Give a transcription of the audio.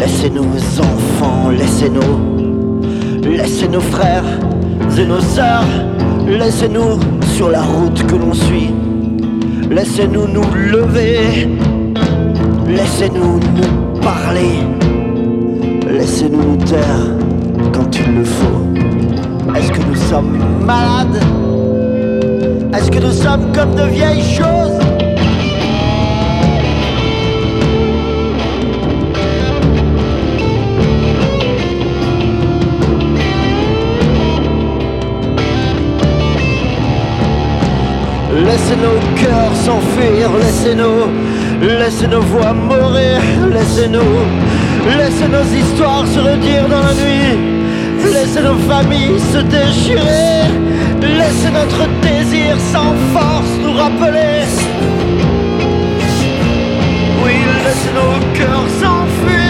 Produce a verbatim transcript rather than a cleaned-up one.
Laissez nos enfants, laissez nos, laissez nos frères et nos sœurs, laissez-nous sur la route que l'on suit. Laissez-nous nous lever, laissez-nous nous parler, laissez-nous nous taire quand il le faut. Est-ce que nous sommes malades? Est-ce que nous sommes comme de vieilles choses? Laissez nos cœurs s'enfuir, laissez nos, laissez nos voix mourir, laissez-nous, laissez nos histoires se redire dans la nuit, laissez nos familles se déchirer, laissez notre désir sans force nous rappeler. Oui, laissez nos cœurs s'enfuir.